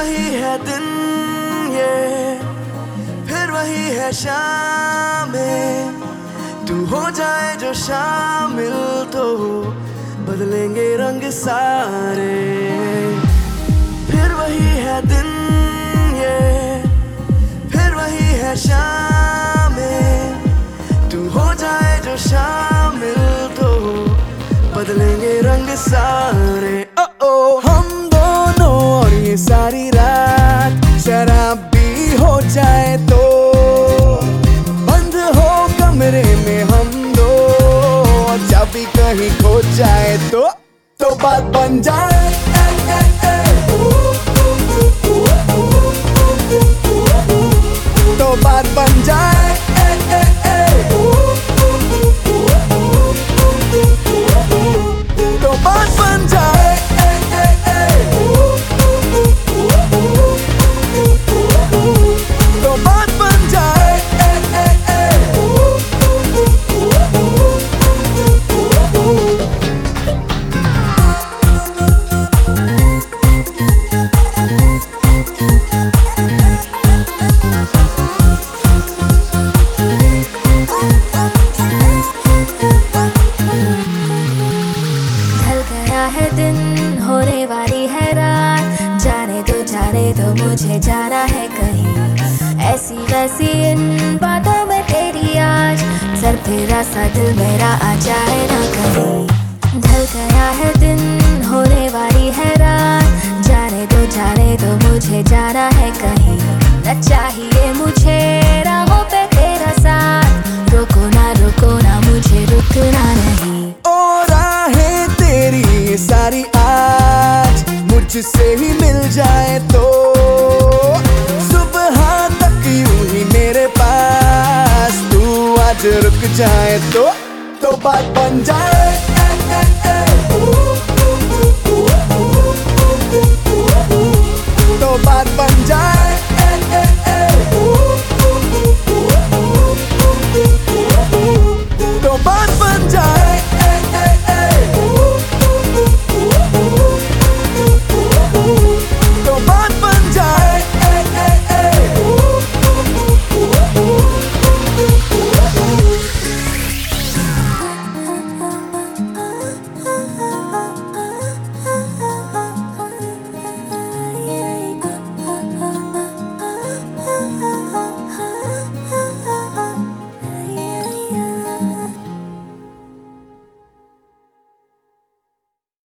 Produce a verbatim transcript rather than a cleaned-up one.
वही है दिन ये, फिर वही है शामें, तू हो जाए जो शामिल तो बदलेंगे रंग सारे। फिर वही है दिन ये, फिर वही है शामें, तू हो जाए जो शामिल तो बदलेंगे रंग सारे। ओ ओ हम दोनों और ये सारी रात शराब भी हो जाए तो, बंद हो कमरे में हम दो, चाबी कहीं खो जाए तो तो बात बन जाए। ए, ए, ए, तो बात बन जाए। ए, ए, ए, तो बात बन जाए। ए, ए, ए, तो बात बन जाए। ए, ए, ए, है दिन होने वाली है रात, जाने दो जाने दो मुझे जाना है कहीं, ऐसी वैसी इन बातों में तेरी आज सर फेरा सा दिल मेरा आ जाए ना कहीं। ढल गया है दिन होने वाली है रात, जाने दो जाने दो मुझे जाना है कहीं, न चाहिए मुझे राहों पे तेरा साथ, रुको ना रुको ना मुझे रुकना नहीं। सारी आज मुझसे ही मिल जाए तो, सुबह तक यूं ही मेरे पास तू आज रुक जाए तो तो बात बन जाए।